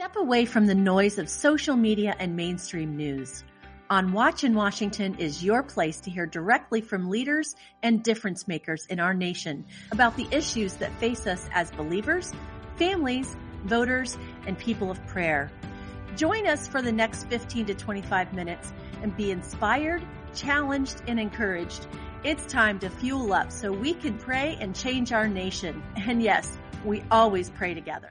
Step away from the noise of social media and mainstream news. On Watch in Washington is your place to hear directly from leaders and difference makers in our nation about the issues that face us as believers, families, voters, and people of prayer. Join us for the next 15 to 25 minutes and be inspired, challenged, and encouraged. It's time to fuel up so we can pray and change our nation. And yes, we always pray together.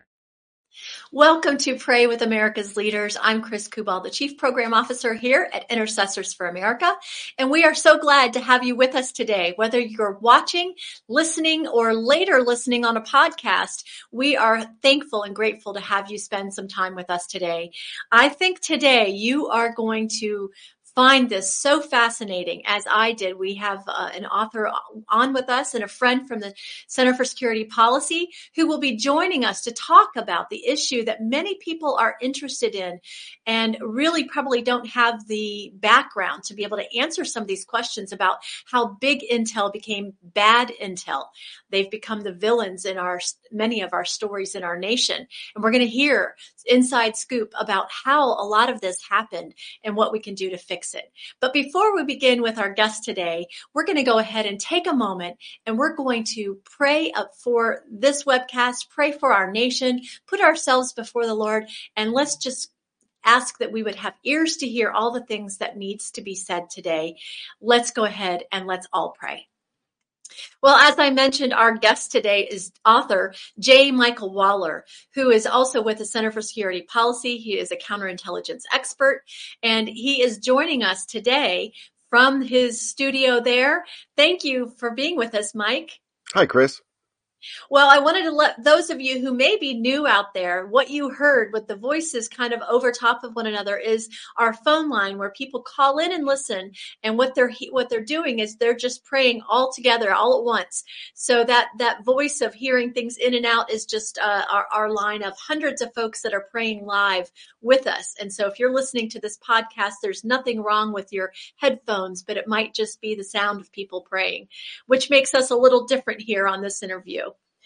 Welcome to Pray with America's Leaders. I'm Chris Kubal, the Chief Program Officer here at Intercessors for America, and we are so glad to have you with us today. Whether you're watching, listening, or later listening on a podcast, we are thankful and grateful to have you spend some time with us today. I think today you are going to find this so fascinating as I did. We have an author on with us and a friend from the Center for Security Policy who will be joining us to talk about the issue that many people are interested in and really probably don't have the background to be able to answer some of these questions about how big intel became bad intel. They've become the villains in many of our stories in our nation. And we're going to hear inside scoop about how a lot of this happened and what we can do to fix it. But before we begin with our guest today, we're going to go ahead and take a moment and we're going to pray up for this webcast, pray for our nation, put ourselves before the Lord, and let's just ask that we would have ears to hear all the things that needs to be said today. Let's go ahead and let's all pray. Well, as I mentioned, our guest today is author J. Michael Waller, who is also with the Center for Security Policy. He is a counterintelligence expert, and he is joining us today from his studio there. Thank you for being with us, Mike. Hi, Chris. Well, I wanted to let those of you who may be new out there, what you heard with the voices kind of over top of one another is our phone line where people call in and listen. And what they're doing is they're just praying all together, all at once. So that voice of hearing things in and out is just our line of hundreds of folks that are praying live with us. And so if you're listening to this podcast, there's nothing wrong with your headphones, but it might just be the sound of people praying, which makes us a little different here on this interview.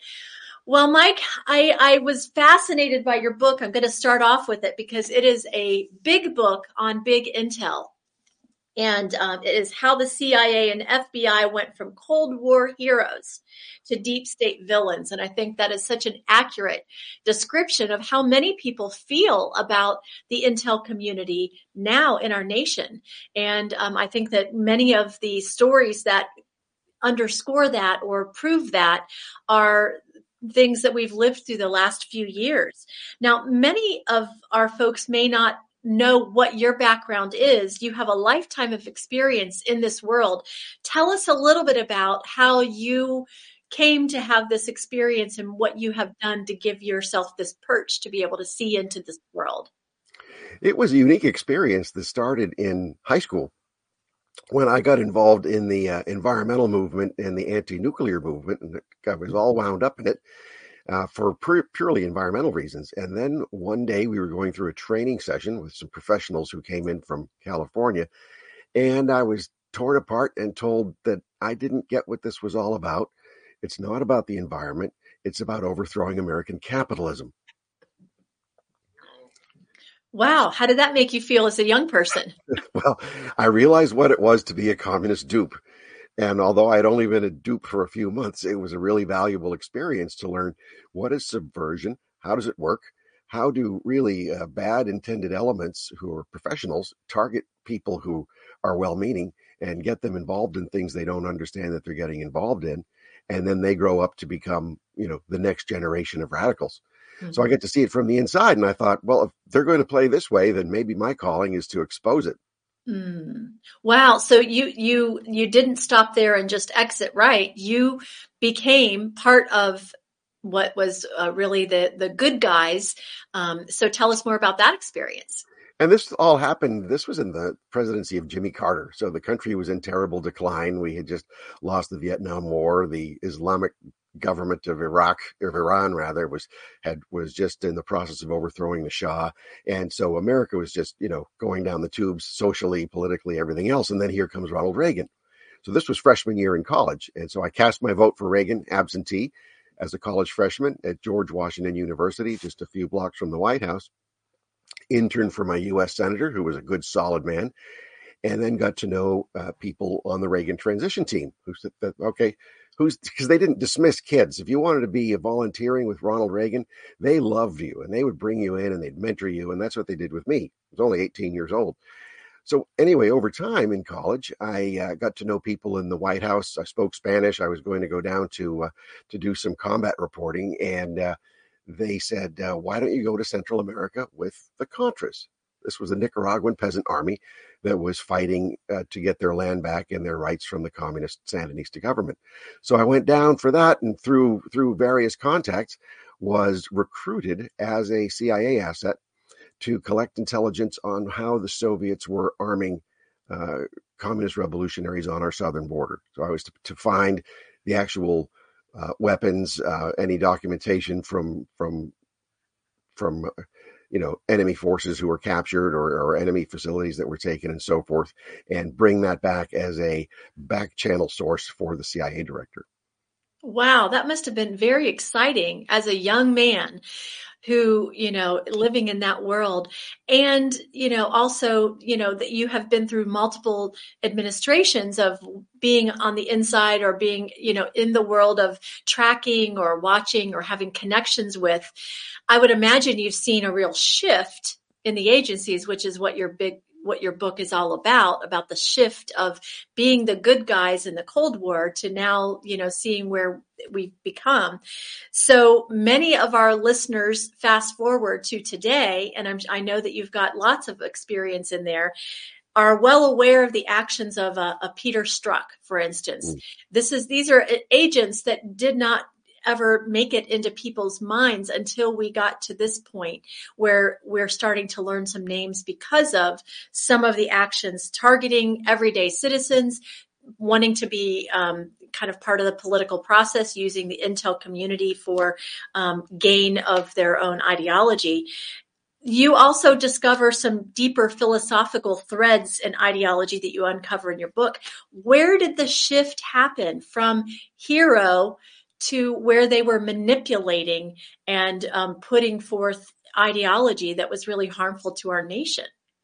Well, Mike, I was fascinated by your book. I'm going to start off with it because it is a big book on big intel. And it is how the CIA and FBI went from Cold War heroes to deep state villains. And I think that is such an accurate description of how many people feel about the intel community now in our nation. And I think that many of the stories that underscore that or prove that are things that we've lived through the last few years. Now, many of our folks may not know what your background is. You have a lifetime of experience in this world. Tell us a little bit about how you came to have this experience and what you have done to give yourself this perch to be able to see into this world. It was a unique experience that started in high school when I got involved in the environmental movement and the anti-nuclear movement, and I was all wound up in it for purely environmental reasons. And then one day we were going through a training session with some professionals who came in from California, and I was torn apart and told that I didn't get what this was all about. It's not about the environment. It's about overthrowing American capitalism. Wow. How did that make you feel as a young person? Well, I realized what it was to be a communist dupe. And although I'd only been a dupe for a few months, it was a really valuable experience to learn what is subversion, how does it work, how do really bad intended elements who are professionals target people who are well-meaning and get them involved in things they don't understand that they're getting involved in. And then they grow up to become, the next generation of radicals. So I get to see it from the inside. And I thought, well, if they're going to play this way, then maybe my calling is to expose it. Wow. So you didn't stop there and just exit, right? You became part of what was really the good guys. So tell us more about that experience. And this all happened, this was in the presidency of Jimmy Carter. So the country was in terrible decline. We had just lost the Vietnam War. The Islamic government of Iran was just in the process of overthrowing the Shah. And so America was just, going down the tubes socially, politically, everything else. And then here comes Ronald Reagan. So this was freshman year in college. And so I cast my vote for Reagan absentee as a college freshman at George Washington University, just a few blocks from the White House. interned for my U.S. senator, who was a good, solid man, and then got to know people on the Reagan transition team who said, okay, because they didn't dismiss kids. If you wanted to be volunteering with Ronald Reagan, they loved you and they would bring you in and they'd mentor you. And that's what they did with me. I was only 18 years old. So anyway, over time in college, I got to know people in the White House. I spoke Spanish. I was going to go down to do some combat reporting. And they said, why don't you go to Central America with the Contras? This was the Nicaraguan peasant army that was fighting to get their land back and their rights from the communist Sandinista government. So I went down for that, and through various contacts was recruited as a CIA asset to collect intelligence on how the Soviets were arming communist revolutionaries on our southern border. So I was to find the actual weapons, any documentation from enemy forces who were captured or enemy facilities that were taken and so forth, and bring that back as a back channel source for the CIA director. Wow, that must have been very exciting as a young man who, living in that world. And, also, that you have been through multiple administrations of being on the inside or being, in the world of tracking or watching or having connections with. I would imagine you've seen a real shift in the agencies, which is what your book is all about the shift of being the good guys in the Cold War to now, seeing where we've become. So many of our listeners fast forward to today, and I know that you've got lots of experience in there, are well aware of the actions of a Peter Strzok, for instance. These are agents that did not ever make it into people's minds until we got to this point where we're starting to learn some names because of some of the actions targeting everyday citizens, wanting to be kind of part of the political process, using the intel community for gain of their own ideology. You also discover some deeper philosophical threads and ideology that you uncover in your book. Where did the shift happen from hero to where they were manipulating and putting forth ideology that was really harmful to our nation?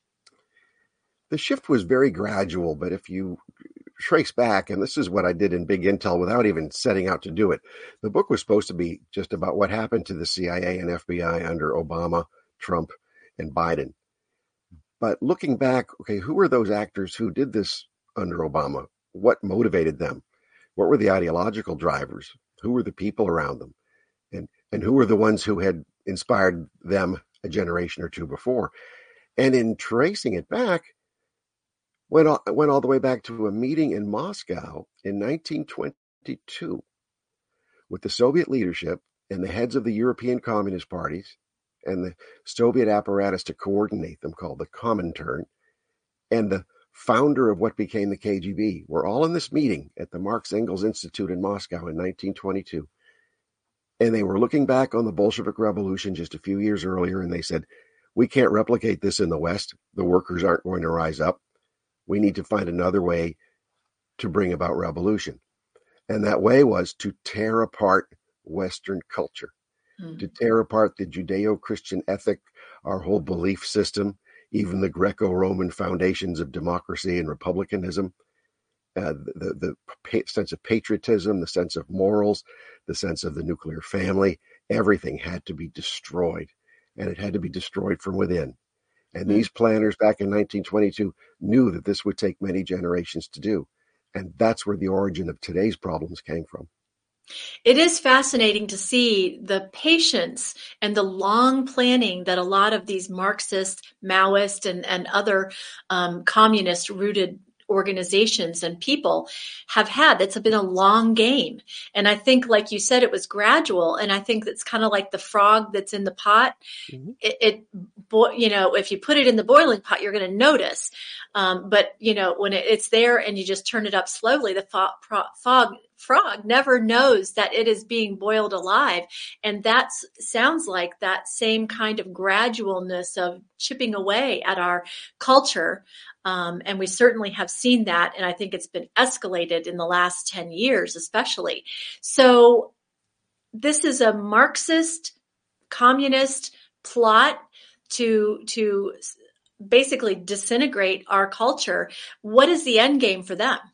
The shift was very gradual, but if you trace back, and this is what I did in Big Intel without even setting out to do it, the book was supposed to be just about what happened to the CIA and FBI under Obama, Trump, and Biden. But looking back, okay, who were those actors who did this under Obama? What motivated them? What were the ideological drivers? Who were the people around them? And who were the ones who had inspired them a generation or two before? And in tracing it back, went all the way back to a meeting in Moscow in 1922 with the Soviet leadership and the heads of the European communist parties and the Soviet apparatus to coordinate them, called the Comintern, and the founder of what became the KGB, were all in this meeting at the Marx Engels Institute in Moscow in 1922. And they were looking back on the Bolshevik Revolution just a few years earlier, and they said, we can't replicate this in the West. The workers aren't going to rise up. We need to find another way to bring about revolution. And that way was to tear apart Western culture, to tear apart the Judeo-Christian ethic, our whole belief system, even the Greco-Roman foundations of democracy and republicanism, the sense of patriotism, the sense of morals, the sense of the nuclear family. Everything had to be destroyed, and it had to be destroyed from within. And these planners back in 1922 knew that this would take many generations to do. And that's where the origin of today's problems came from. It is fascinating to see the patience and the long planning that a lot of these Marxist, Maoist, and other communist-rooted organizations and people have had. It's been a long game. And I think, like you said, it was gradual. And I think that's kind of like the frog that's in the pot. If you put it in the boiling pot, you're going to notice. But when it's there and you just turn it up slowly, the frog never knows that it is being boiled alive. And that sounds like that same kind of gradualness of chipping away at our culture. And we certainly have seen that. And I think it's been escalated in the last 10 years, especially. So this is a Marxist communist plot to basically disintegrate our culture. What is the end game for them?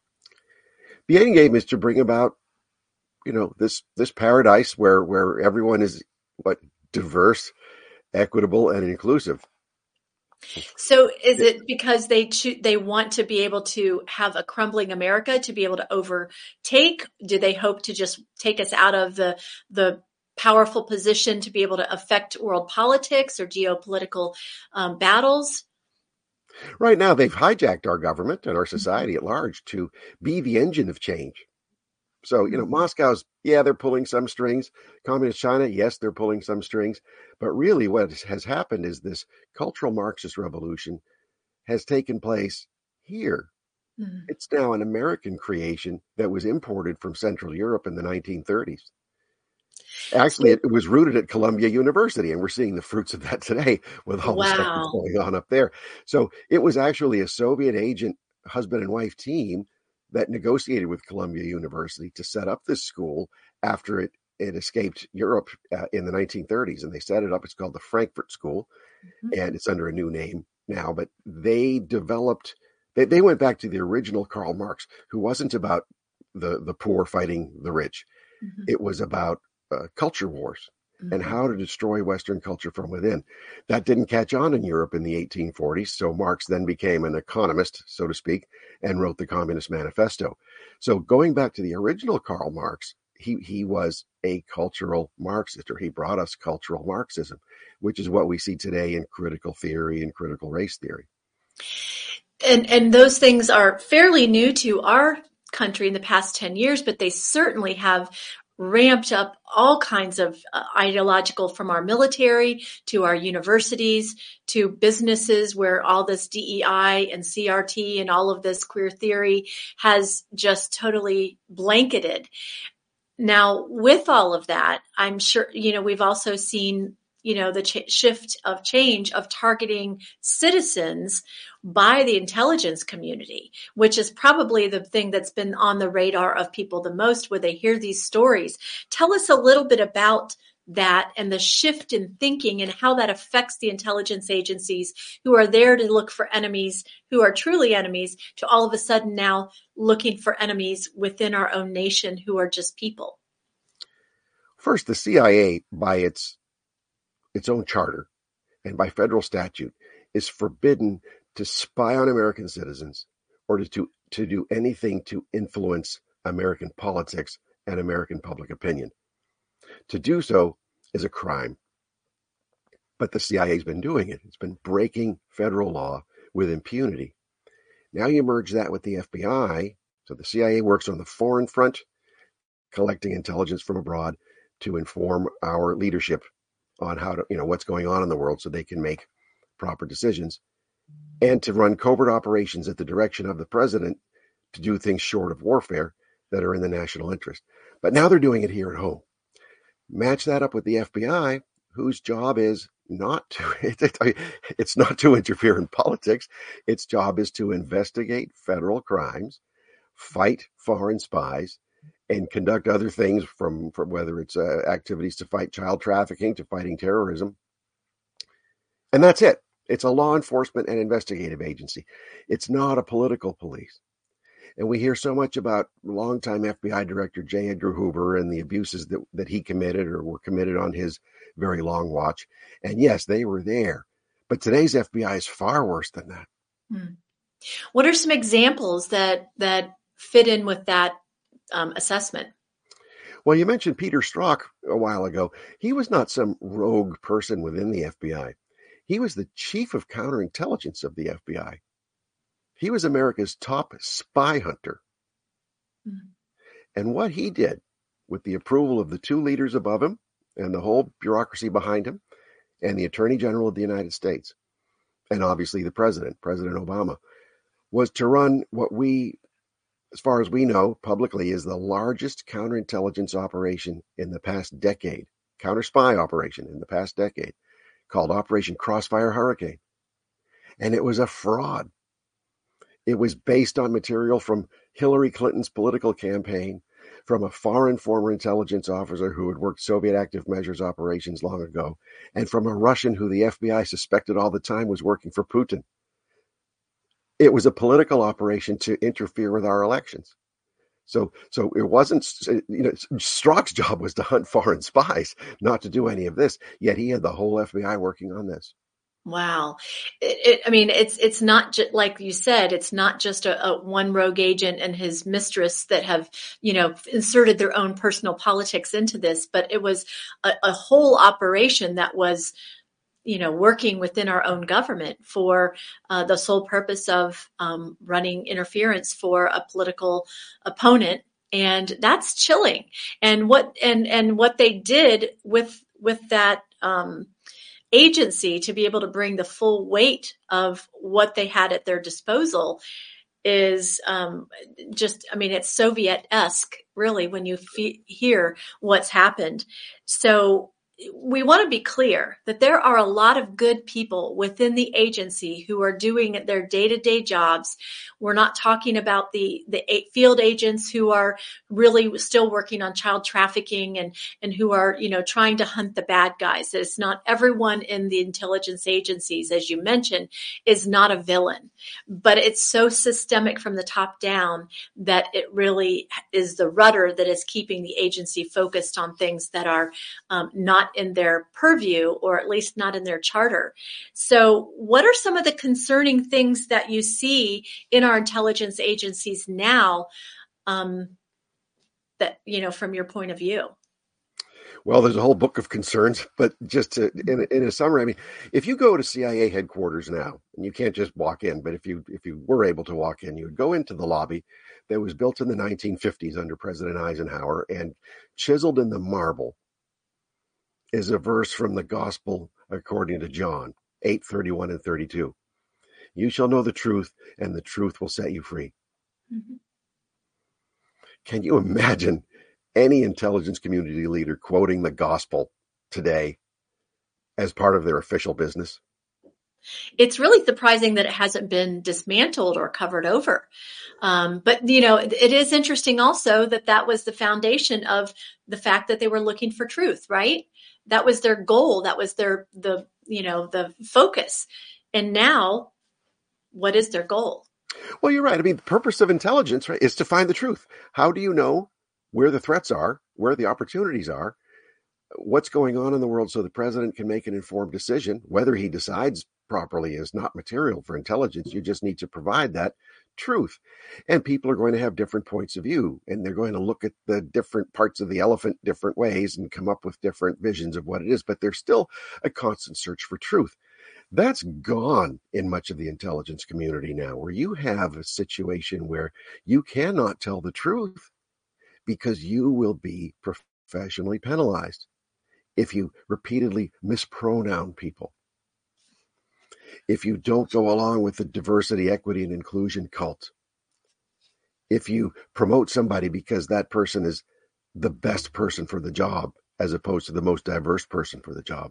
The end game is to bring about, this paradise where everyone is diverse, equitable, and inclusive. So is it because they want to be able to have a crumbling America to be able to overtake? Do they hope to just take us out of the powerful position to be able to affect world politics or geopolitical battles? Right now, they've hijacked our government and our society at large to be the engine of change. So, Moscow's, they're pulling some strings. Communist China, yes, they're pulling some strings. But really what has happened is this cultural Marxist revolution has taken place here. Mm-hmm. It's now an American creation that was imported from Central Europe in the 1930s. Actually, it was rooted at Columbia University, and we're seeing the fruits of that today with all the stuff that's going on up there. So it was actually a Soviet agent, husband and wife team that negotiated with Columbia University to set up this school after it escaped Europe in the 1930s, and they set it up. It's called the Frankfurt School, and it's under a new name now. But they they went back to the original Karl Marx, who wasn't about the poor fighting the rich. Mm-hmm. It was about culture wars and how to destroy Western culture from within. That didn't catch on in Europe in the 1840s, so Marx then became an economist, so to speak, and wrote the Communist Manifesto. So going back to the original Karl Marx, he was a cultural Marxist, or he brought us cultural Marxism, which is what we see today in critical theory and critical race theory. And those things are fairly new to our country in the past 10 years, but they certainly have ramped up all kinds of ideological, from our military to our universities to businesses, where all this DEI and CRT and all of this queer theory has just totally blanketed. Now, with all of that, I'm sure, we've also seen, the shift of change of targeting citizens by the intelligence community, which is probably the thing that's been on the radar of people the most when they hear these stories. Tell us a little bit about that and the shift in thinking and how that affects the intelligence agencies who are there to look for enemies, who are truly enemies, to all of a sudden now looking for enemies within our own nation who are just people. First, the CIA, by its own charter and by federal statute, is forbidden to spy on American citizens or to do anything to influence American politics and American public opinion. To do so is a crime. But the CIA's been doing it. It's been breaking federal law with impunity. Now you merge that with the FBI. So the CIA works on the foreign front, collecting intelligence from abroad to inform our leadership on how to, what's going on in the world so they can make proper decisions, and to run covert operations at the direction of the president to do things short of warfare that are in the national interest. But now they're doing it here at home. Match that up with the FBI, whose job is it's not to interfere in politics. Its job is to investigate federal crimes, fight foreign spies, and conduct other things from whether it's activities to fight child trafficking to fighting terrorism. And that's it. It's a law enforcement and investigative agency. It's not a political police. And we hear so much about longtime FBI Director J. Edgar Hoover and the abuses that he committed or were committed on his very long watch. And yes, they were there. But today's FBI is far worse than that. What are some examples that fit in with that assessment? Well, you mentioned Peter Strzok a while ago. He was not some rogue person within the FBI. He was the chief of counterintelligence of the FBI. He was America's top spy hunter. And what he did, with the approval of the two leaders above him and the whole bureaucracy behind him, and the Attorney General of the United States, and obviously the President Obama, was to run what we, as far as we know publicly, is the largest counterintelligence operation in the past decade, counter-spy operation in the past decade, called Operation Crossfire Hurricane. And it was a fraud. It was based on material from Hillary Clinton's political campaign, from a foreign former intelligence officer who had worked Soviet active measures operations long ago, and from a Russian who the FBI suspected all the time was working for Putin. It was a political operation to interfere with our elections. So it wasn't, Strzok's job was to hunt foreign spies, not to do any of this. Yet he had the whole FBI working on this. Wow. It's not just, like you said, it's not just a one rogue agent and his mistress that have, inserted their own personal politics into this, but it was a whole operation that was, working within our own government for the sole purpose of running interference for a political opponent. And that's chilling. And what they did with that, agency to be able to bring the full weight of what they had at their disposal is it's Soviet-esque, really, when you hear what's happened. So we want to be clear that there are a lot of good people within the agency who are doing their day-to-day jobs. We're not talking about the field agents who are really still working on child trafficking and who are, trying to hunt the bad guys. It's not everyone in the intelligence agencies, as you mentioned, is not a villain, but it's so systemic from the top down that it really is the rudder that is keeping the agency focused on things that are not in their purview, or at least not in their charter. So what are some of the concerning things that you see in our intelligence agencies now, that, from your point of view? Well, there's a whole book of concerns, but just in a summary, if you go to CIA headquarters now, and you can't just walk in, but if you were able to walk in, you would go into the lobby that was built in the 1950s under President Eisenhower, and chiseled in the marble is a verse from the Gospel according to John 8:31 and 32. You shall know the truth, and the truth will set you free. Mm-hmm. Can you imagine any intelligence community leader quoting the gospel today as part of their official business? It's really surprising that it hasn't been dismantled or covered over. But, it is interesting also that was the foundation of the fact that they were looking for truth, right? That was their goal. That was the focus. And now, what is their goal? Well, you're right. The purpose of intelligence, right, is to find the truth. How do you know where the threats are, where the opportunities are, what's going on in the world, so the president can make an informed decision? Whether he decides properly is not material for intelligence. You just need to provide that truth. And people are going to have different points of view, and they're going to look at the different parts of the elephant different ways and come up with different visions of what it is. But there's still a constant search for truth. That's gone in much of the intelligence community now, where you have a situation where you cannot tell the truth because you will be professionally penalized if you repeatedly mispronoun people, if you don't go along with the diversity, equity, and inclusion cult, if you promote somebody because that person is the best person for the job as opposed to the most diverse person for the job,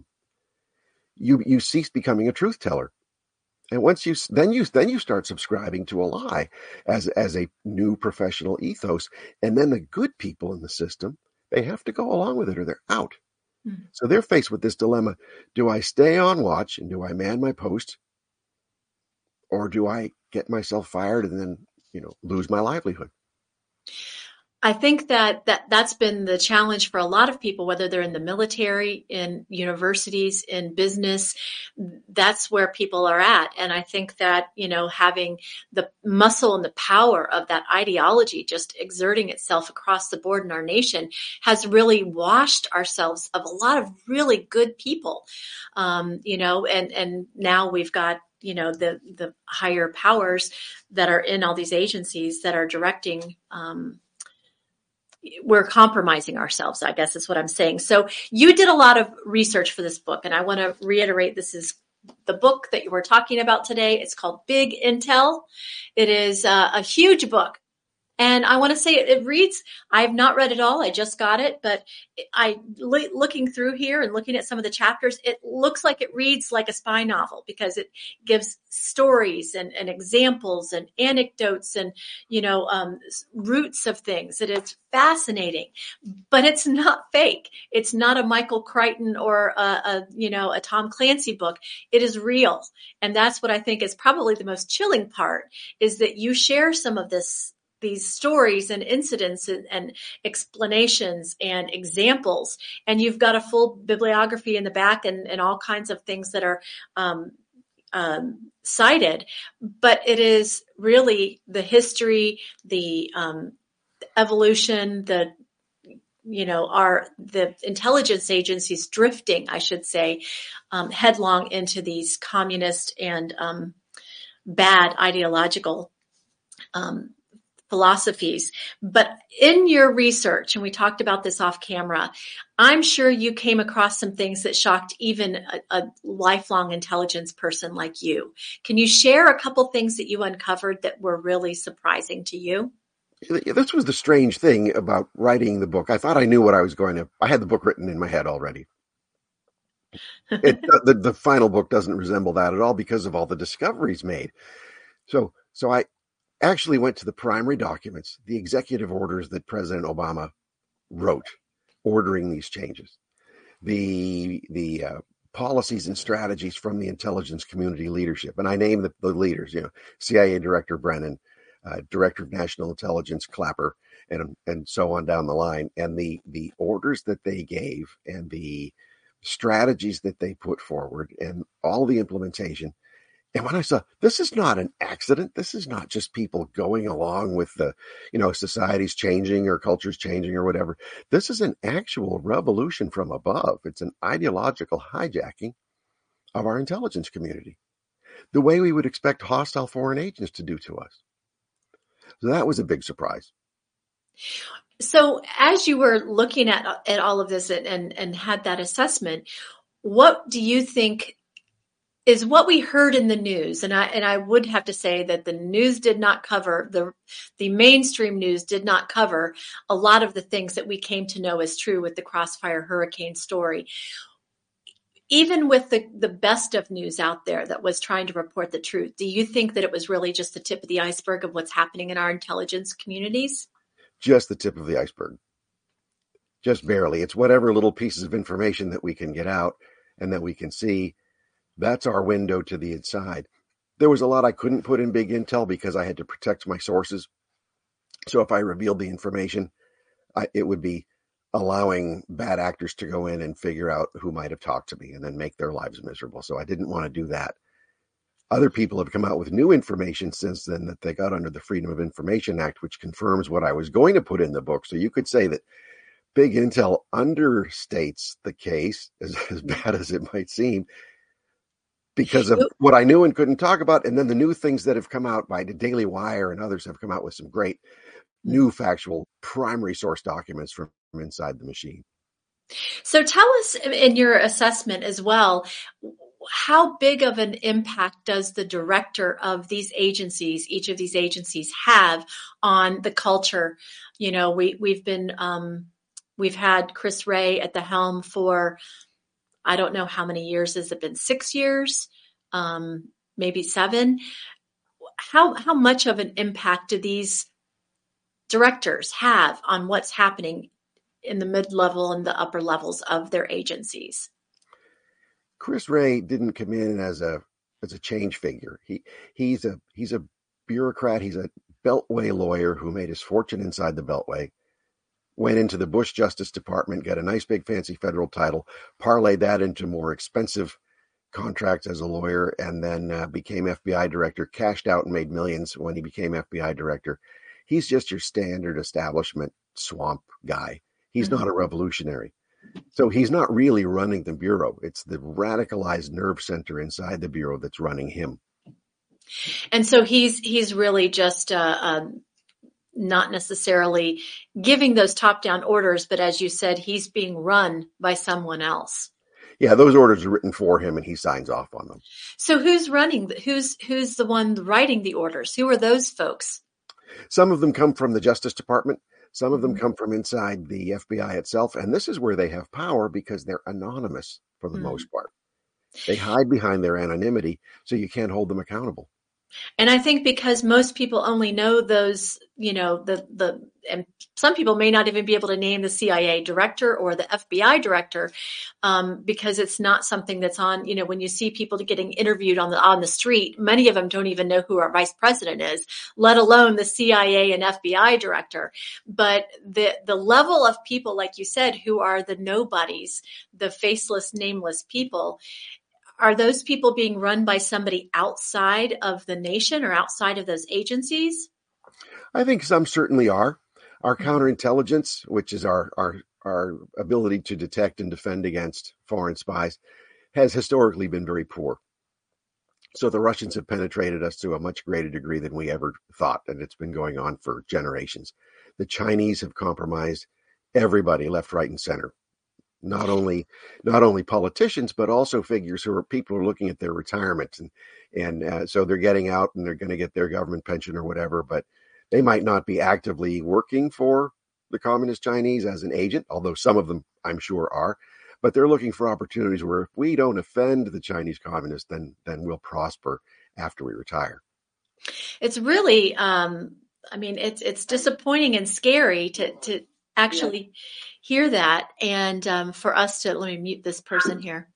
you cease becoming a truth teller. And once you start subscribing to a lie as a new professional ethos, and then the good people in the system, they have to go along with it or they're out. Mm-hmm. So they're faced with this dilemma: do I stay on watch and do I man my post, or do I get myself fired and then lose my livelihood? I think that's been the challenge for a lot of people, whether they're in the military, in universities, in business. That's where people are at. And I think that, having the muscle and the power of that ideology just exerting itself across the board in our nation has really washed ourselves of a lot of really good people, and now we've got the higher powers that are in all these agencies that are directing. We're compromising ourselves, I guess is what I'm saying. So you did a lot of research for this book, and I want to reiterate, this is the book that you were talking about today. It's called Big Intel. It is a huge book, And I want to say it reads, I've not read it all. I just got it, but looking through here and looking at some of the chapters, it looks like it reads like a spy novel because it gives stories and examples and anecdotes and, roots of things. That it's fascinating, but it's not fake. It's not a Michael Crichton or a Tom Clancy book. It is real. And that's what I think is probably the most chilling part, is that you share some of these stories and incidents and explanations and examples, and you've got a full bibliography in the back and all kinds of things that are cited, but it is really the history, the evolution, the intelligence agencies drifting, I should say, headlong into these communist and bad ideological philosophies. But in your research, and we talked about this off camera, I'm sure you came across some things that shocked even a lifelong intelligence person like you. Can you share a couple things that you uncovered that were really surprising to you? This was the strange thing about writing the book. I thought I knew what I was I had the book written in my head already. The final book doesn't resemble that at all because of all the discoveries made. So I actually went to the primary documents, the executive orders that President Obama wrote, ordering these changes, the policies and strategies from the intelligence community leadership. And I named the leaders, CIA Director Brennan, Director of National Intelligence Clapper, and so on down the line. And the orders that they gave and the strategies that they put forward and all the implementation. And when I saw, this is not an accident. This is not just people going along with the, society's changing or culture's changing or whatever. This is an actual revolution from above. It's an ideological hijacking of our intelligence community, the way we would expect hostile foreign agents to do to us. So that was a big surprise. So as you were looking at all of this and had that assessment, what do you think is what we heard in the news? And I would have to say that the news did not cover, the mainstream news did not cover a lot of the things that we came to know as true with the Crossfire Hurricane story. Even with the best of news out there that was trying to report the truth, do you think that it was really just the tip of the iceberg of what's happening in our intelligence communities? Just the tip of the iceberg. Just barely. It's whatever little pieces of information that we can get out and that we can see. That's our window to the inside. There was a lot I couldn't put in big intel because I had to protect my sources. So if I revealed the information, it would be allowing bad actors to go in and figure out who might have talked to me and then make their lives miserable. So I didn't want to do that. Other people have come out with new information since then that they got under the Freedom of Information Act, which confirms what I was going to put in the book. So you could say that big intel understates the case, as bad as it might seem, because of what I knew and couldn't talk about. And then the new things that have come out by the Daily Wire and others have come out with some great new factual primary source documents from inside the machine. So tell us in your assessment as well, how big of an impact does the director of these agencies, each of these agencies, have on the culture? We've had Chris Wray at the helm for, I don't know how many years. Has it been 6 years? Maybe 7? How much of an impact do these directors have on what's happening in the mid-level and the upper levels of their agencies? Chris Wray didn't come in as a change figure. He's a bureaucrat. He's a Beltway lawyer who made his fortune inside the Beltway. Went into the Bush Justice Department, got a nice big fancy federal title, parlayed that into more expensive contracts as a lawyer, and then became FBI director, cashed out and made millions when he became FBI director. He's just your standard establishment swamp guy. He's not a revolutionary. So he's not really running the Bureau. It's the radicalized nerve center inside the Bureau that's running him. And so he's really just not necessarily giving those top-down orders, but as you said, he's being run by someone else. Yeah, those orders are written for him, and he signs off on them. So who's running? Who's the one writing the orders? Who are those folks? Some of them come from the Justice Department. Some of them come from inside the FBI itself. And this is where they have power because they're anonymous for the most part. They hide behind their anonymity, so you can't hold them accountable. And I think because most people only know those, and some people may not even be able to name the CIA director or the FBI director, because it's not something that's on, when you see people getting interviewed on the street, many of them don't even know who our vice president is, let alone the CIA and FBI director. But the level of people, like you said, who are the nobodies, the faceless, nameless people, are those people being run by somebody outside of the nation or outside of those agencies? I think some certainly are. Our counterintelligence, which is our ability to detect and defend against foreign spies, has historically been very poor. So the Russians have penetrated us to a much greater degree than we ever thought, and it's been going on for generations. The Chinese have compromised everybody left, right, and center. Not only politicians, but also figures who are people who are looking at their retirement, and so they're getting out and they're going to get their government pension or whatever, but they might not be actively working for the Communist Chinese as an agent, although some of them I'm sure are, but they're looking for opportunities where if we don't offend the Chinese communists, then we'll prosper after we retire. It's really, it's disappointing and scary to actually hear that. And for us to, let me mute this person here,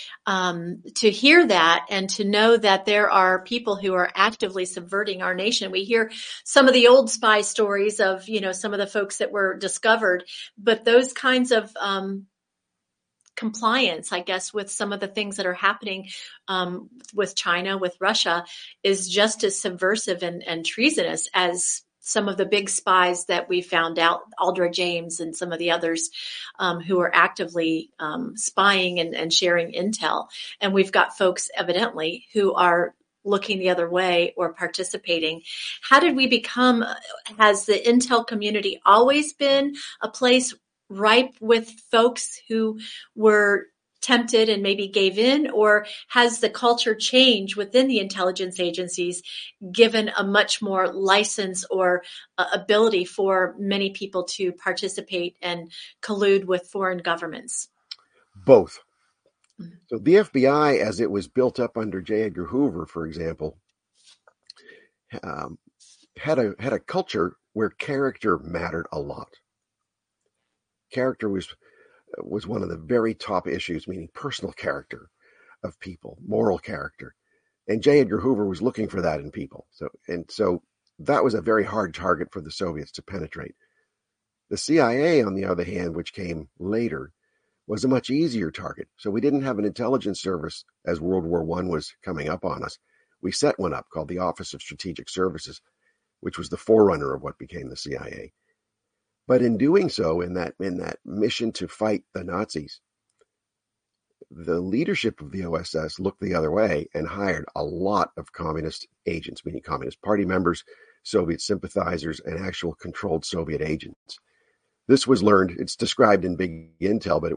to hear that and to know that there are people who are actively subverting our nation. We hear some of the old spy stories of, some of the folks that were discovered, but those kinds of compliance, I guess, with some of the things that are happening with China, with Russia, is just as subversive and treasonous as some of the big spies that we found out, Aldra James and some of the others who are actively spying and sharing intel. And we've got folks evidently who are looking the other way or participating. How did we become, has the intel community always been a place ripe with folks who were tempted and maybe gave in, or has the culture changed within the intelligence agencies, given a much more license or ability for many people to participate and collude with foreign governments? Both. So the FBI, as it was built up under J. Edgar Hoover, for example, had a culture where character mattered a lot. Character was one of the very top issues, meaning personal character of people, moral character. And J. Edgar Hoover was looking for that in people. So that was a very hard target for the Soviets to penetrate. The CIA, on the other hand, which came later, was a much easier target. So we didn't have an intelligence service as World War I was coming up on us. We set one up called the Office of Strategic Services, which was the forerunner of what became the CIA. But in doing so, in that mission to fight the Nazis, the leadership of the OSS looked the other way and hired a lot of communist agents, meaning Communist Party members, Soviet sympathizers, and actual controlled Soviet agents. This was learned. It's described in Big Intel, but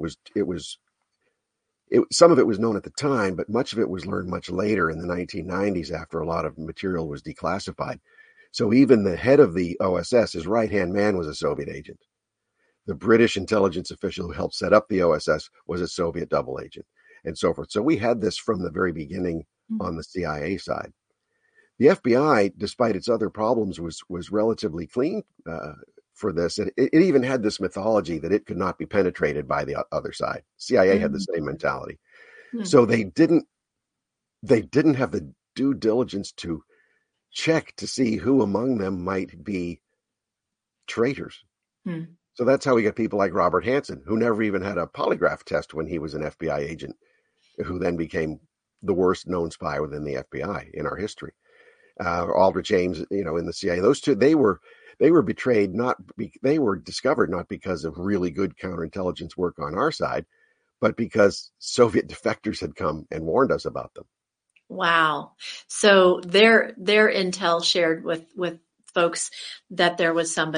some of it was known at the time, but much of it was learned much later in the 1990s after a lot of material was declassified. So even the head of the OSS, his right-hand man, was a Soviet agent. The British intelligence official who helped set up the OSS was a Soviet double agent, and so forth. So we had this from the very beginning on the CIA side. The FBI, despite its other problems, was relatively clean for this. It even had this mythology that it could not be penetrated by the other side. CIA had the same mentality. So they didn't have the due diligence to check to see who among them might be traitors. So that's how we get people like Robert Hanssen, who never even had a polygraph test when he was an FBI agent, who then became the worst known spy within the FBI in our history. Aldrich James, in the CIA, those two, they were betrayed, they were discovered not because of really good counterintelligence work on our side, but because Soviet defectors had come and warned us about them. Wow. So their intel shared with folks that there was somebody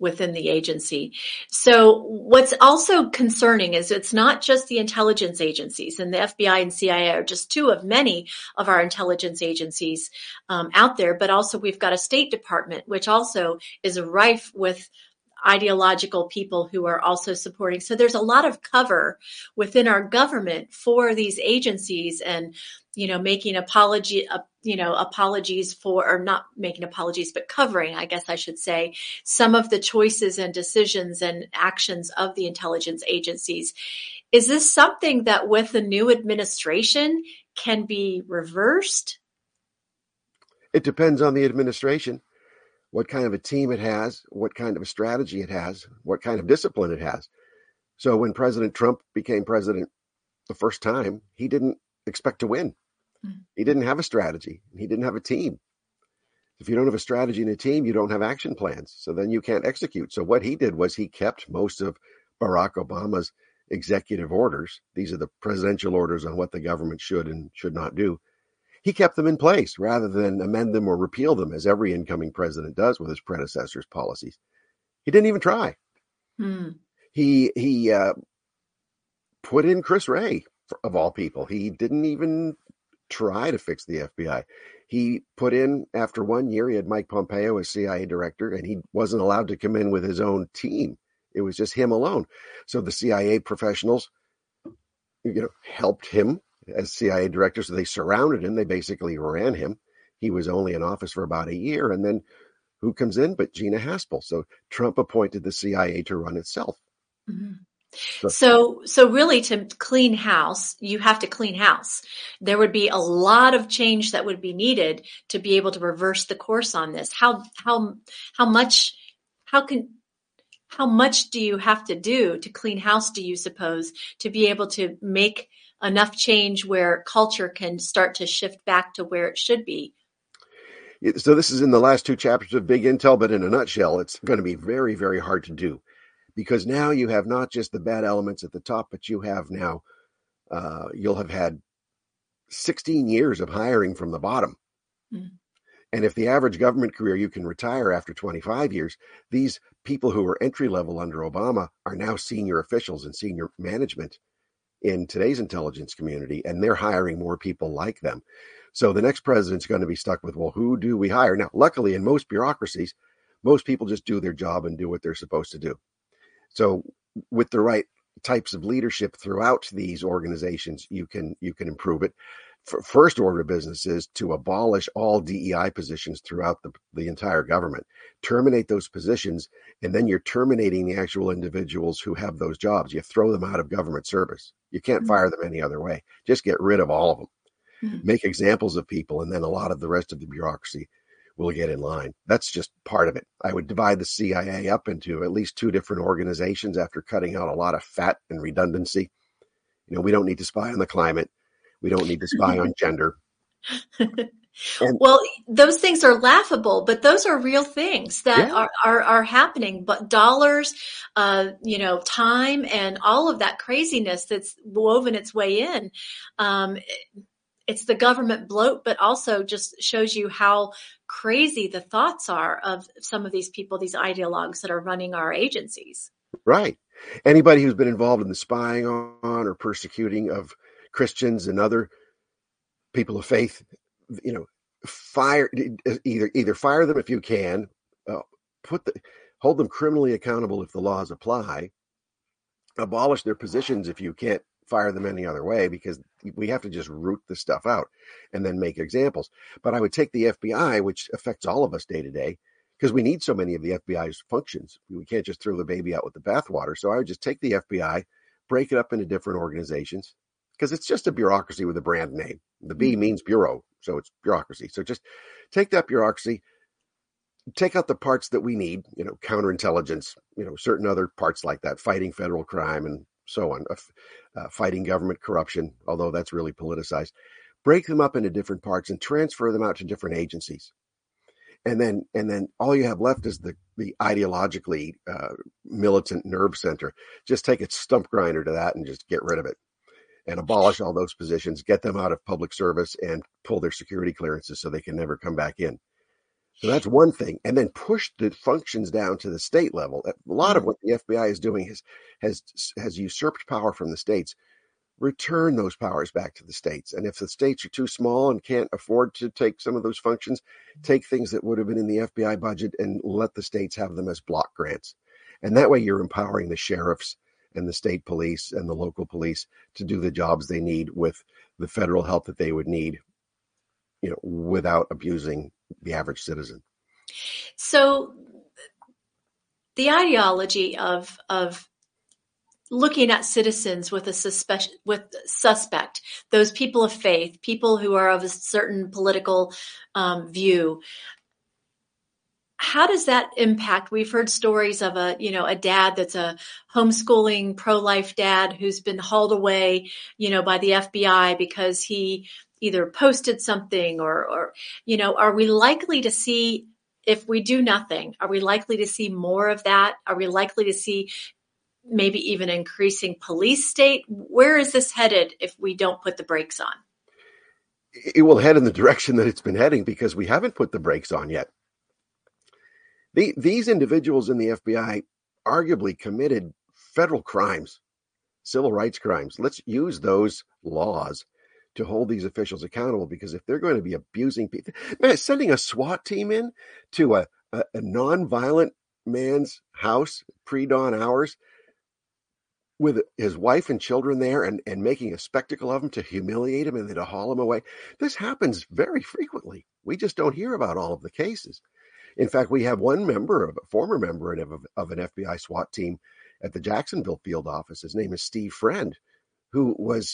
within the agency. So what's also concerning is it's not just the intelligence agencies, and the FBI and CIA are just two of many of our intelligence agencies out there, but also we've got a State Department, which also is rife with ideological people who are also supporting. So there's a lot of cover within our government for these agencies, and making apologies for, or not making apologies, but covering, I guess I should say, some of the choices and decisions and actions of the intelligence agencies. Is this something that with the new administration can be reversed? It depends on the administration, what kind of a team it has, what kind of a strategy it has, what kind of discipline it has. So when President Trump became president the first time, he didn't expect to win. He didn't have a strategy. He didn't have a team. If you don't have a strategy and a team, you don't have action plans. So then you can't execute. So what he did was he kept most of Barack Obama's executive orders. These are the presidential orders on what the government should and should not do. He kept them in place rather than amend them or repeal them, as every incoming president does with his predecessor's policies. He didn't even try. He put in Chris Wray, of all people. He didn't even try to fix the FBI. He put in, after 1 year, he had Mike Pompeo as CIA director, and he wasn't allowed to come in with his own team. It was just him alone. So the CIA professionals, helped him as CIA director. So they surrounded him. They basically ran him. He was only in office for about a year. And then who comes in but Gina Haspel? So Trump appointed the CIA to run itself. Mm-hmm. So really, to clean house, you have to clean house. There would be a lot of change that would be needed to be able to reverse the course on this. How much do you have to do to clean house, do you suppose, to be able to make enough change where culture can start to shift back to where it should be? So this is in the last two chapters of Big Intel, but in a nutshell, it's going to be very, very hard to do. Because now you have not just the bad elements at the top, but you have now, you'll have had 16 years of hiring from the bottom. Mm. And if the average government career, you can retire after 25 years, these people who were entry level under Obama are now senior officials and senior management in today's intelligence community, and they're hiring more people like them. So the next president's going to be stuck with, well, who do we hire? Now, luckily, in most bureaucracies, most people just do their job and do what they're supposed to do. So with the right types of leadership throughout these organizations, you can improve it. First order of business is to abolish all DEI positions throughout the entire government, terminate those positions, and then you're terminating the actual individuals who have those jobs. You throw them out of government service. You can't fire them any other way. Just get rid of all of them. Make examples of people, and then a lot of the rest of the bureaucracy will get in line. That's just part of it. I would divide the CIA up into at least two different organizations after cutting out a lot of fat and redundancy. We don't need to spy on the climate. We don't need to spy on gender. Well, those things are laughable, but those are real things that are happening. But dollars, time, and all of that craziness that's woven its way in. It's the government bloat, but also just shows you how crazy the thoughts are of some of these people, these ideologues that are running our agencies. Right. Anybody who's been involved in the spying on or persecuting of Christians and other people of faith, either fire them if you can, hold them criminally accountable if the laws apply, abolish their positions if you can't fire them any other way, because we have to just root the stuff out and then make examples. But I would take the FBI, which affects all of us day to day, because we need so many of the FBI's functions. We can't just throw the baby out with the bathwater. So I would just take the FBI, break it up into different organizations, because it's just a bureaucracy with a brand name. The B means bureau, so it's bureaucracy. So just take that bureaucracy, take out the parts that we need, counterintelligence, certain other parts like that, fighting federal crime and so on, fighting government corruption, although that's really politicized. Break them up into different parts and transfer them out to different agencies. And then all you have left is the ideologically militant nerve center. Just take a stump grinder to that and just get rid of it and abolish all those positions, get them out of public service and pull their security clearances so they can never come back in. So that's one thing. And then push the functions down to the state level. A lot of what the FBI is doing has usurped power from the states. Return those powers back to the states. And if the states are too small and can't afford to take some of those functions, take things that would have been in the FBI budget and let the states have them as block grants. And that way you're empowering the sheriffs and the state police and the local police to do the jobs they need with the federal help that they would need, without abusing the average citizen. So the ideology of looking at citizens with suspect, those people of faith, people who are of a certain political view, how does that impact? We've heard stories of a dad that's a homeschooling pro-life dad who's been hauled away, by the FBI because he either posted something or are we likely to see, if we do nothing, are we likely to see more of that? Are we likely to see maybe even increasing police state? Where is this headed if we don't put the brakes on? It will head in the direction that it's been heading because we haven't put the brakes on yet. These individuals in the FBI arguably committed federal crimes, civil rights crimes. Let's use those laws to hold these officials accountable, because if they're going to be abusing people, sending a SWAT team in to a non-violent man's house pre-dawn hours with his wife and children there and making a spectacle of him to humiliate him and then to haul him away. This happens very frequently. We just don't hear about all of the cases. In fact, we have a former member of an FBI SWAT team at the Jacksonville field office. His name is Steve Friend, who was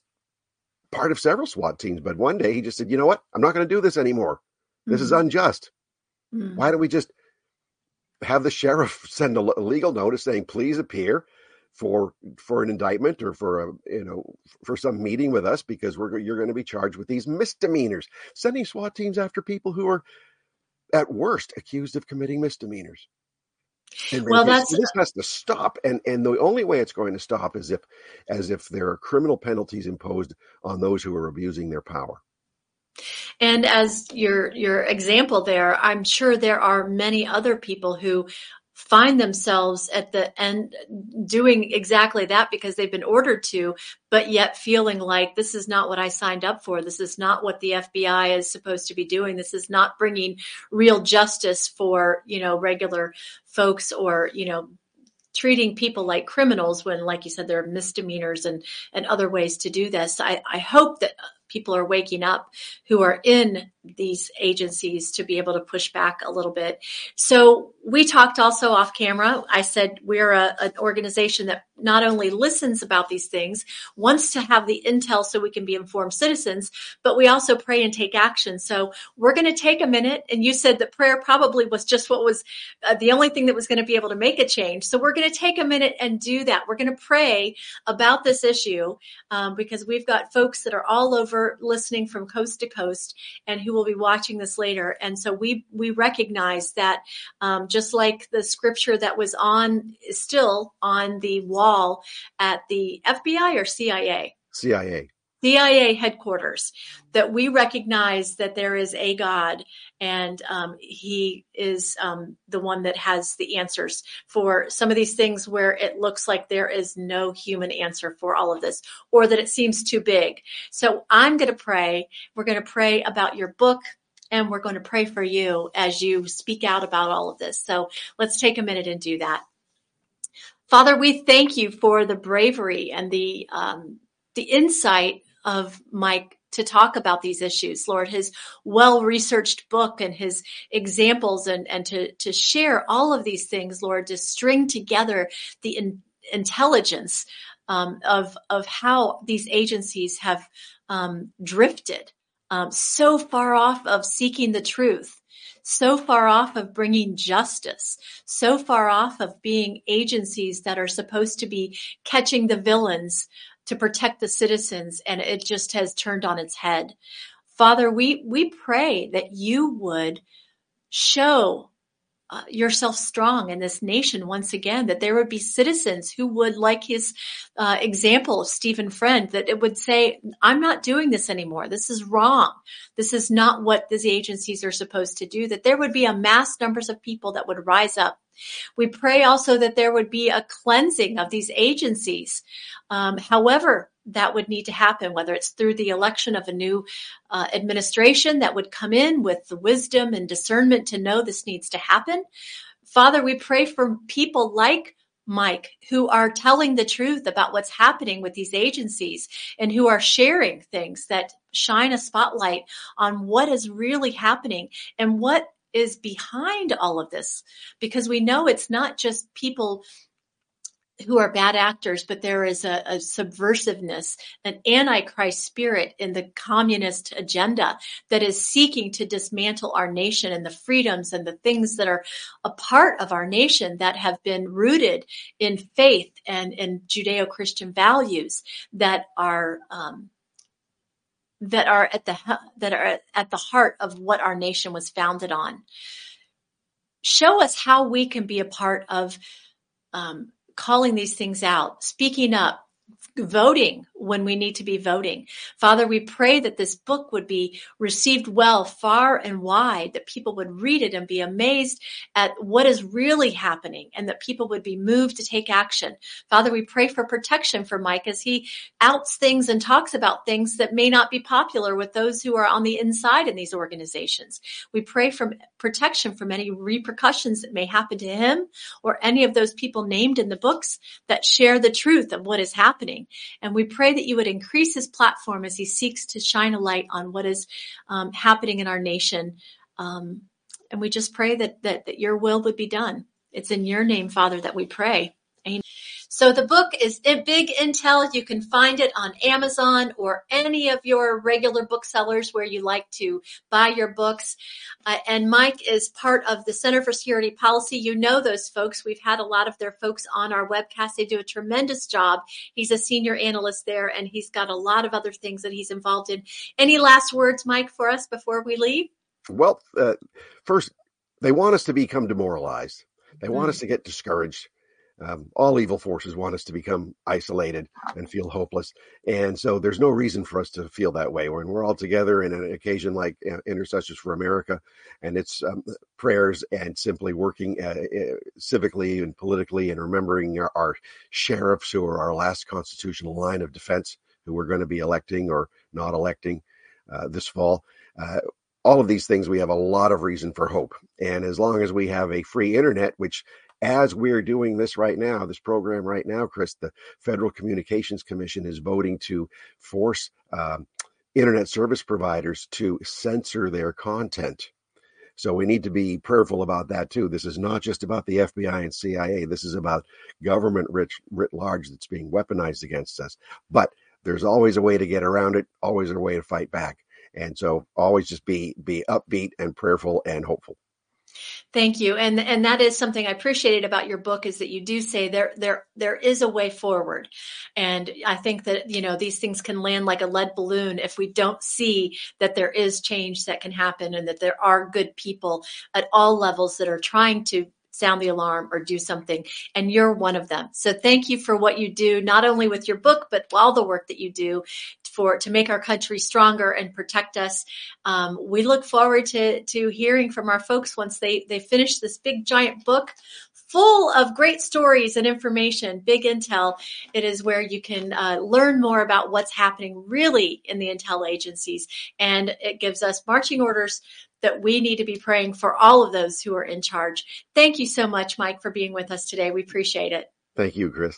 part of several SWAT teams. But one day he just said, you know what? I'm not going to do this anymore. This is unjust. Why don't we just have the sheriff send a legal notice saying, please appear for an indictment or for some meeting with us, because you're going to be charged with these misdemeanors. Sending SWAT teams after people who are at worst accused of committing misdemeanors. And this has to stop, and the only way it's going to stop is if there are criminal penalties imposed on those who are abusing their power. And as your example there, I'm sure there are many other people who find themselves at the end doing exactly that because they've been ordered to, but yet feeling like this is not what I signed up for. This is not what the FBI is supposed to be doing. This is not bringing real justice for, regular folks, or, treating people like criminals when, like you said, there are misdemeanors and other ways to do this. I hope that people are waking up who are in these agencies to be able to push back a little bit. So we talked also off camera. I said we're an organization that not only listens about these things, wants to have the intel so we can be informed citizens, but we also pray and take action. So we're going to take a minute. And you said that prayer probably was just what was the only thing that was going to be able to make a change. So we're going to take a minute and do that. We're going to pray about this issue because we've got folks that are all over listening from coast to coast and who will be watching this later. And so we recognize that just like the scripture that was is still on the wall at the FBI or CIA? CIA headquarters, that we recognize that there is a God, and he is the one that has the answers for some of these things where it looks like there is no human answer for all of this, or that it seems too big. So I'm going to pray. We're going to pray about your book, and we're going to pray for you as you speak out about all of this. So let's take a minute and do that. Father, we thank you for the bravery and the insight of Mike to talk about these issues, Lord, his well-researched book and his examples, and to share all of these things, Lord, to string together the intelligence of how these agencies have drifted so far off of seeking the truth, so far off of bringing justice, so far off of being agencies that are supposed to be catching the villains to protect the citizens, and it just has turned on its head. Father, we pray that you would show yourself strong in this nation once again, that there would be citizens who would, like his example of Stephen Friend, that it would say, I'm not doing this anymore. This is wrong. This is not what these agencies are supposed to do, that there would be a mass numbers of people that would rise up. We pray also that there would be a cleansing of these agencies, however that would need to happen, whether it's through the election of a new administration that would come in with the wisdom and discernment to know this needs to happen. Father, we pray for people like Mike, who are telling the truth about what's happening with these agencies and who are sharing things that shine a spotlight on what is really happening and what is behind all of this, because we know it's not just people who are bad actors, but there is a subversiveness, an antichrist spirit in the communist agenda that is seeking to dismantle our nation and the freedoms and the things that are a part of our nation that have been rooted in faith and in Judeo-Christian values that are at the heart of what our nation was founded on. Show us how we can be a part of calling these things out, speaking up, voting when we need to be voting. Father, we pray that this book would be received well, far and wide, that people would read it and be amazed at what is really happening, and that people would be moved to take action. Father, we pray for protection for Mike as he outs things and talks about things that may not be popular with those who are on the inside in these organizations. We pray for protection from any repercussions that may happen to him or any of those people named in the books that share the truth of what is happening. And we pray that you would increase his platform as he seeks to shine a light on what is happening in our nation. And we just pray that your will would be done. It's in your name, Father, that we pray. Amen. So the book is Big Intel. You can find it on Amazon or any of your regular booksellers where you like to buy your books. And Mike is part of the Center for Security Policy. You know those folks. We've had a lot of their folks on our webcast. They do a tremendous job. He's a senior analyst there, and he's got a lot of other things that he's involved in. Any last words, Mike, for us before we leave? Well, first, they want us to become demoralized. They want us to get discouraged. All evil forces want us to become isolated and feel hopeless. And so there's no reason for us to feel that way. When we're all together in an occasion like Intercessors for America, and it's prayers and simply working civically and politically and remembering our sheriffs who are our last constitutional line of defense, who we're going to be electing or not electing this fall. All of these things, we have a lot of reason for hope. And as long as we have a free internet, which as we're doing this right now, this program right now, Chris, the Federal Communications Commission is voting to force internet service providers to censor their content. So we need to be prayerful about that too. This is not just about the FBI and CIA. This is about government writ large that's being weaponized against us. But there's always a way to get around it, always a way to fight back. And so always just be upbeat and prayerful and hopeful. Thank you. And that is something I appreciated about your book, is that you do say there is a way forward. And I think that, these things can land like a lead balloon if we don't see that there is change that can happen and that there are good people at all levels that are trying to sound the alarm or do something. And you're one of them. So thank you for what you do, not only with your book, but all the work that you do to make our country stronger and protect us. We look forward to hearing from our folks once they finish this big giant book full of great stories and information. Big Intel. It is where you can learn more about what's happening really in the intel agencies. And it gives us marching orders that we need to be praying for all of those who are in charge. Thank you so much, Mike, for being with us today. We appreciate it. Thank you, Chris.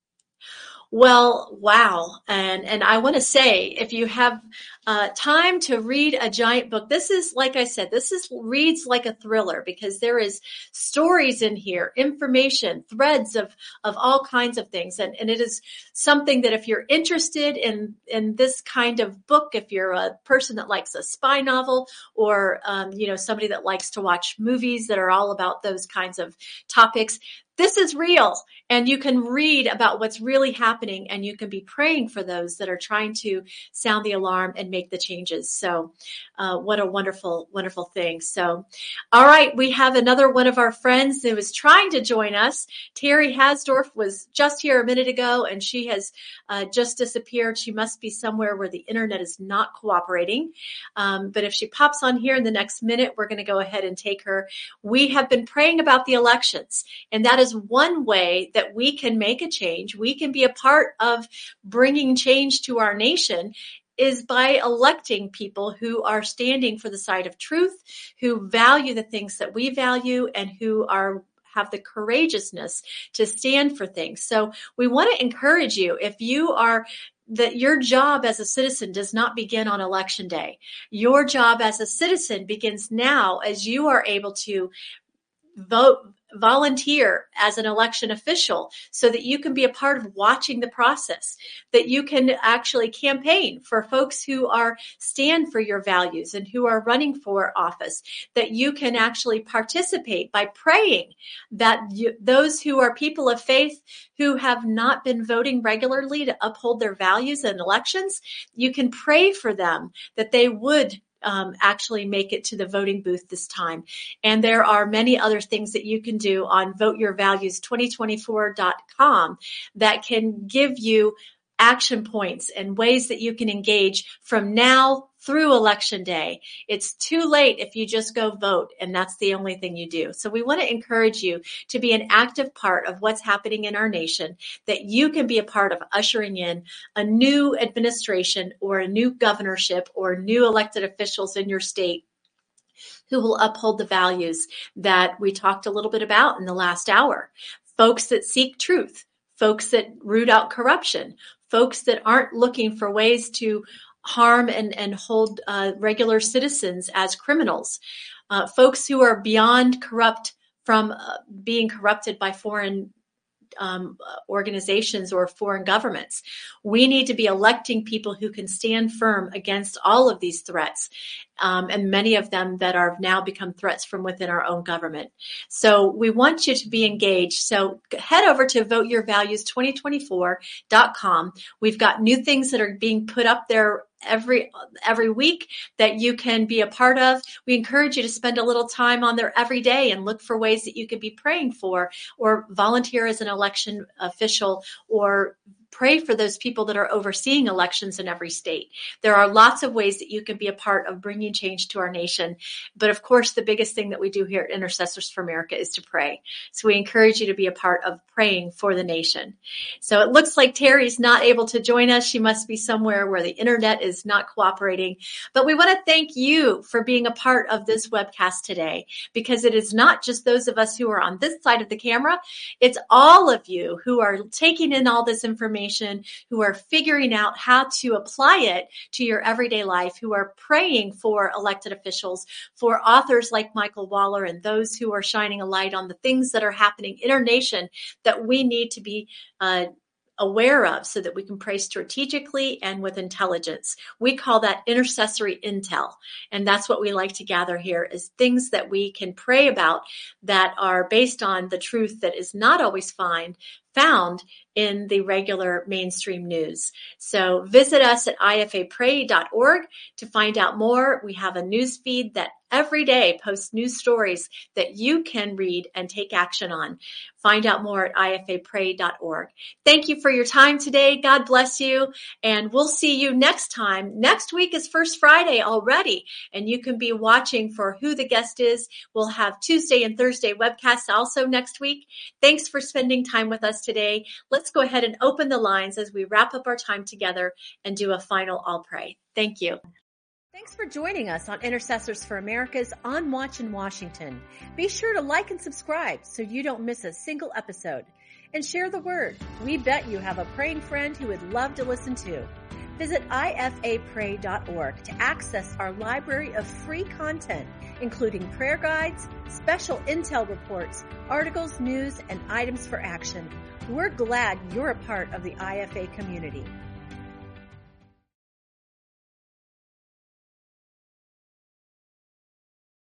Well, wow. And I want to say, if you have time to read a giant book, this is, like I said, reads like a thriller, because there is stories in here, information, threads of all kinds of things. And it is something that if you're interested in this kind of book, if you're a person that likes a spy novel or, somebody that likes to watch movies that are all about those kinds of topics, this is real, and you can read about what's really happening, and you can be praying for those that are trying to sound the alarm and make the changes. So what a wonderful, wonderful thing. So, all right, we have another one of our friends who is trying to join us. Terry Hasdorf was just here a minute ago, and she has just disappeared. She must be somewhere where the internet is not cooperating. But if she pops on here in the next minute, we're going to go ahead and take her. We have been praying about the elections, and that is one way that we can make a change. We can be a part of bringing change to our nation is by electing people who are standing for the side of truth, who value the things that we value, and who have the courageousness to stand for things. So we want to encourage you, if you are that your job as a citizen does not begin on election day. Your job as a citizen begins now as you are able to volunteer as an election official so that you can be a part of watching the process, that you can actually campaign for folks who stand for your values and who are running for office, that you can actually participate by praying that those who are people of faith who have not been voting regularly to uphold their values in elections, you can pray for them that they would actually make it to the voting booth this time. And there are many other things that you can do on voteyourvalues2024.com that can give you action points and ways that you can engage from now through election day. It's too late if you just go vote and that's the only thing you do. So we want to encourage you to be an active part of what's happening in our nation, that you can be a part of ushering in a new administration or a new governorship or new elected officials in your state who will uphold the values that we talked a little bit about in the last hour. Folks that seek truth, folks that root out corruption, folks that aren't looking for ways to harm and hold regular citizens as criminals, folks who are beyond corrupt from being corrupted by foreign organizations or foreign governments. We need to be electing people who can stand firm against all of these threats, and many of them that are now become threats from within our own government. So we want you to be engaged. So head over to voteyourvalues2024.com. We've got new things that are being put up there every week that you can be a part of. We encourage you to spend a little time on there every day and look for ways that you could be praying for or volunteer as an election official or pray for those people that are overseeing elections in every state. There are lots of ways that you can be a part of bringing change to our nation. But of course, the biggest thing that we do here at Intercessors for America is to pray. So we encourage you to be a part of praying for the nation. So it looks like Terry's not able to join us. She must be somewhere where the internet is not cooperating. But we want to thank you for being a part of this webcast today, because it is not just those of us who are on this side of the camera. It's all of you who are taking in all this information, who are figuring out how to apply it to your everyday life, who are praying for elected officials, for authors like Michael Waller, and those who are shining a light on the things that are happening in our nation that we need to be aware of so that we can pray strategically and with intelligence. We call that intercessory intel. And that's what we like to gather here, is things that we can pray about that are based on the truth that is not always found in the regular mainstream news. So visit us at ifapray.org to find out more. We have a news feed that every day posts news stories that you can read and take action on. Find out more at ifapray.org. Thank you for your time today. God bless you. And we'll see you next time. Next week is First Friday already, and you can be watching for who the guest is. We'll have Tuesday and Thursday webcasts also next week. Thanks for spending time with us today. Let's go ahead and open the lines as we wrap up our time together and do a final I'll pray. Thank you. Thanks for joining us on Intercessors for America's On Watch in Washington. Be sure to like and subscribe so you don't miss a single episode. And share the word. We bet you have a praying friend who would love to listen too. Visit ifapray.org to access our library of free content, including prayer guides, special intel reports, articles, news, and items for action. We're glad you're a part of the IFA community.